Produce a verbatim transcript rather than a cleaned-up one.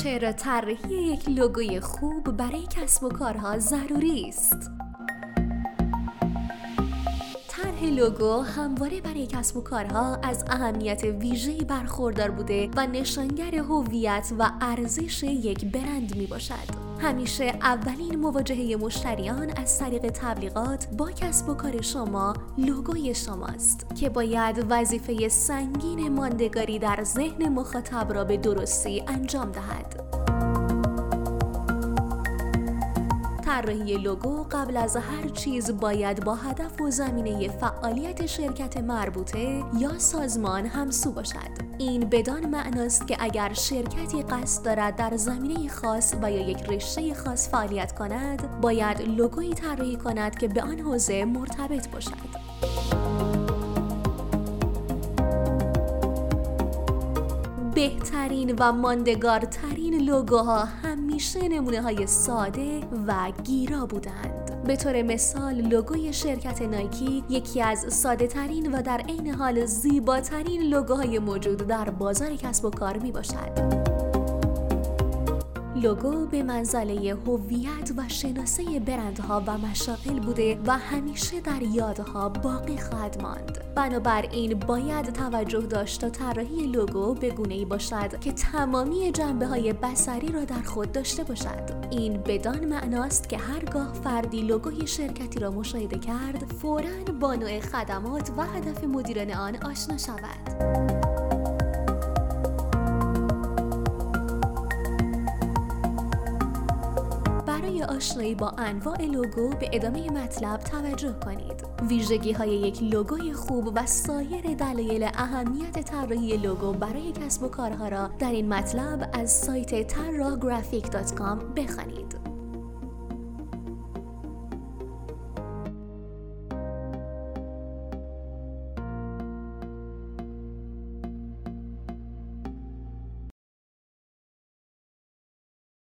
چرا طراحی یک لوگوی خوب برای کسب و کارها ضروری است؟ طرح لوگو همواره برای کسب و کارها از اهمیت ویژه‌ای برخوردار بوده و نشانگر هویت و ارزش یک برند می باشد. همیشه اولین مواجهه مشتریان از طریق تبلیغات با کسب و کار شما لوگوی شماست که باید وظیفه سنگین ماندگاری در ذهن مخاطب را به درستی انجام دهد. طراحی لوگو قبل از هر چیز باید با هدف و زمینه فعالیت شرکت مربوطه یا سازمان همسو باشد. این بدان معناست که اگر شرکتی قصد دارد در زمینه خاص و یا یک رشته خاص فعالیت کند، باید لوگویی طراحی کند که به آن حوزه مرتبط باشد. بهترین و ماندگارترین لوگوها همیشه نمونه‌های ساده و گیرا بودند. به طور مثال لوگوی شرکت نایکی یکی از ساده ترین و در عین حال زیباترین لوگوهای موجود در بازار کسب و کار می باشد. لوگو به منزله هویت و شناسه برندها و مشاغل بوده و همیشه در یادها باقی خواهد ماند. بنابراین باید توجه داشت تا طراحی لوگو به گونه‌ای باشد که تمامی جنبه‌های بصری را در خود داشته باشد. این بدان معناست که هرگاه فردی لوگوی شرکتی را مشاهده کرد، فوراً با نوع خدمات و هدف مدیران آن آشنا شود. برای آشنایی با انواع لوگو به ادامه مطلب توجه کنید. ویژگی‌های یک لوگوی خوب و سایر دلایل اهمیت طراحی لوگو برای کسب و کارها را در این مطلب از سایت طراح گرافیک دات کام بخوانید.